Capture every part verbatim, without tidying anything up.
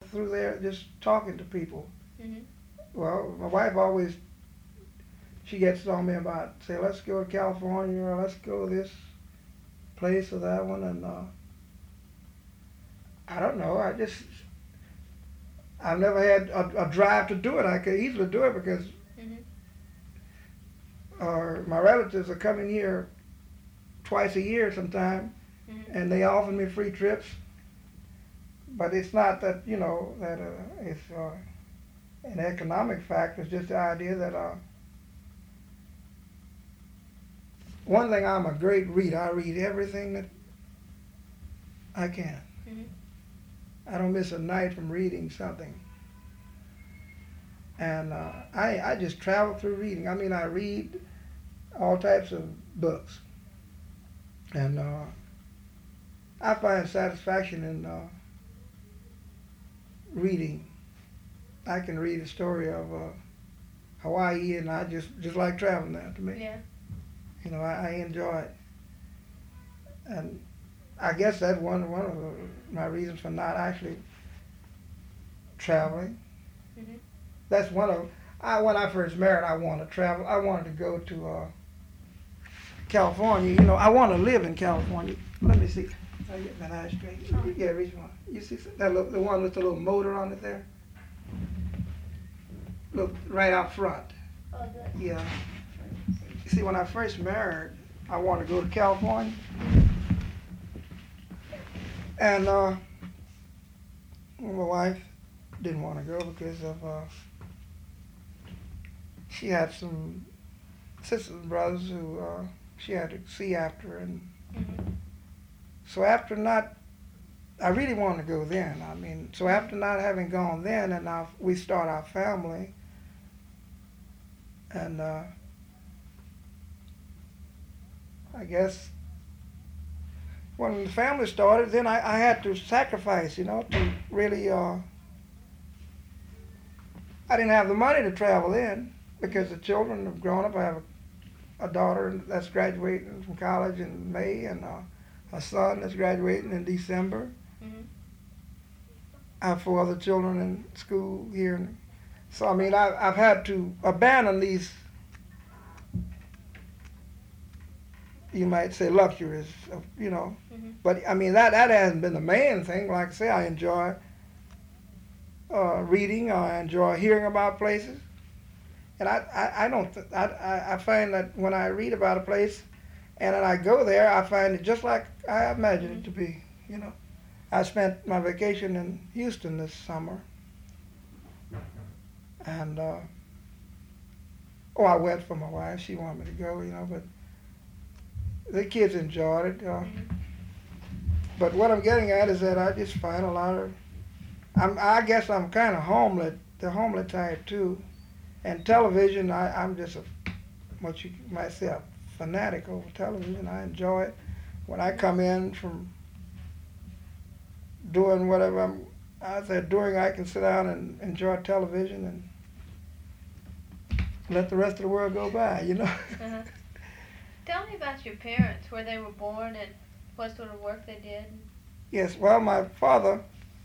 through there just talking to people. Mhm. Well, my wife always, she gets on me about, say, let's go to California, or let's go to this place or that one, and uh, I don't know, I just, I've never had a, a drive to do it. I could easily do it because Mhm. uh, my relatives are coming here twice a year sometime, Mhm. and they offer me free trips. But it's not that, you know, that uh, it's uh, an economic factor. It's just the idea that uh, one thing, I'm a great reader. I read everything that I can. Mhm. I don't miss a night from reading something. And uh, I I just travel through reading. I mean, I read all types of books, and uh, I find satisfaction in uh, reading. I can read a story of uh, Hawaii, and I just just like traveling there. To me, Yeah. you know, I, I enjoy it, and I guess that's one one of the, my reasons for not actually traveling. Mhm. That's one of I when I first married, I wanted to travel. I wanted to go to uh, California. You know, I want to live in California. Let me see. I get that eye straight. Oh. Yeah, reach one. You see that little, the one with the little motor on it there? Look right out front. Oh, good. Yeah. You see, when I first married, I wanted to go to California, and uh, my wife didn't want to go because of uh, she had some sisters and brothers who uh, she had to see after, and Mhm. so after not, I really wanted to go then. I mean, so after not having gone then, and now we start our family, and uh, I guess when the family started, then I, I had to sacrifice, you know, to really. Uh, I didn't have the money to travel in because the children have grown up. I have a, a daughter that's graduating from college in May, and uh, a son that's graduating in December. Mhm. I have four other children in school here, and so I mean, I, I've had to abandon these, you might say, luxuries, of, you know. Mhm. But I mean, that that hasn't been the main thing. Like I say, I enjoy uh, reading. I enjoy hearing about places, and I I, I don't th- I, I I find that when I read about a place, and then I go there, I find it just like I imagined it to be. You know, I spent my vacation in Houston this summer, and uh, oh, I went for my wife. She wanted me to go, you know, but the kids enjoyed it. Uh, Mhm. but what I'm getting at is that I just find a lot of, I'm, I guess I'm kind of homely, the homely type too. And television, I, I'm just a, what you might say, a fanatic over television. I enjoy it. When I come in from doing whatever I'm out there doing, I can sit down and enjoy television and let the rest of the world go by, you know. Uh-huh. Tell me about your parents, where they were born and what sort of work they did. Yes, well, my father,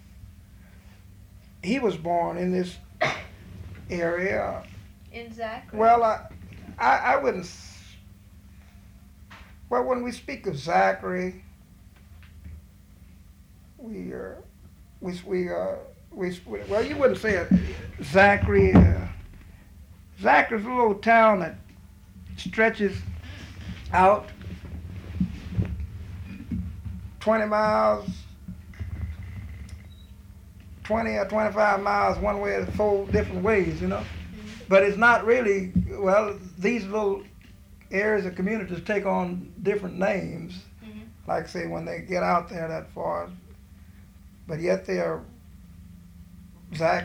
he was born in this area. In Zachary. Well, I, I, I wouldn't. s- Well, when we speak of Zachary, we uh, we we uh, we well, you wouldn't say it. Zachary. Uh, Zachary's a little town that stretches out twenty miles, twenty or twenty-five miles one way or four different ways, you know. Mhm. But it's not really, well, these little areas of communities take on different names, Mhm. like say when they get out there that far, but yet they are Zach